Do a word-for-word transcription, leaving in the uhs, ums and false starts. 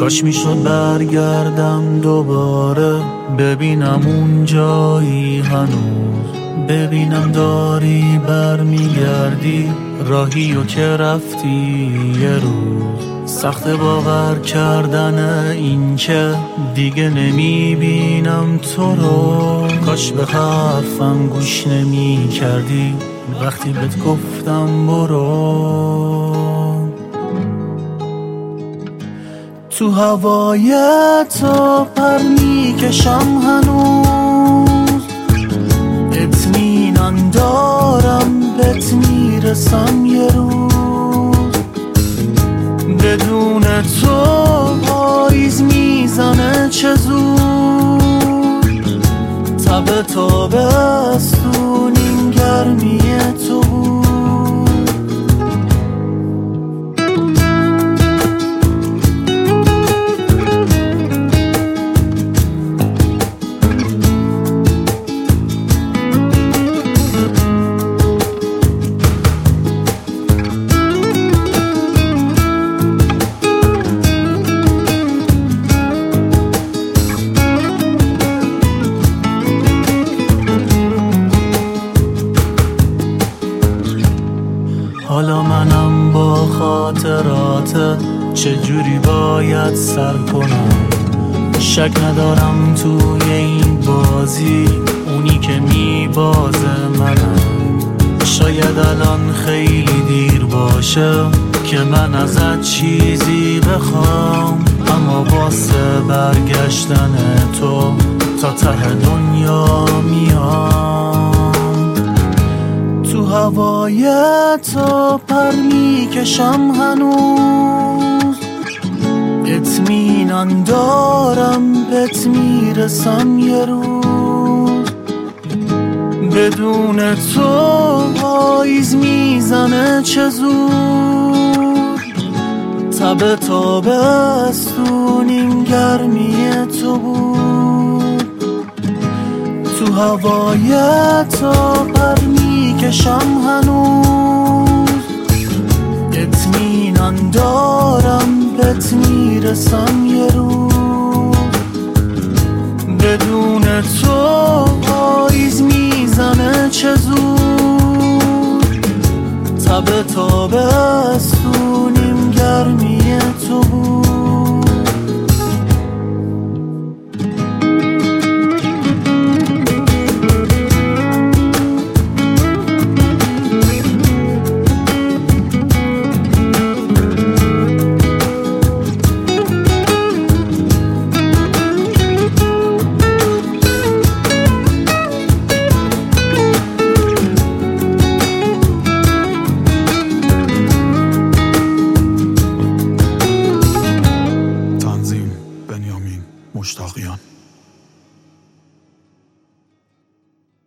کاش میشد برگردم دوباره، ببینم اون جایی هنوز، ببینم داری برمیگردی راهی و که رفتی یه روز. سخت باور کردن این که دیگه نمیبینم تو رو، کاش به حرفم گوش نمی کردی وقتی بهت گفتم برو. تو هوای تو پر میکشم هنوز، اطمینان دارم بهت میرسم یه روز. بدون تو پاییز میزنه چه زود، تب تابستون این گرمی تو بود. حالا منم با خاطرات چجوری باید سر کنم، شک ندارم توی این بازی اونی که میبازه منم. شاید الان خیلی دیر باشه که من ازت چیزی بخوام، اما واسه برگشتن تو تا ته دنیا میام. تو هوای تو پر میکشم هنوز، اطمینان دارم بهت میرسم یه روز. بدون تو پاییز میزنه چه زود، تب تابستون این گرمی تو بود. تو هوای تو پر میکشم هنوز، اطمینان دارم بهت میرسم یه روز. بدون تو پاییز میزنه چه زود، تب تابستون این گرمی تو بود. مشتاقیان.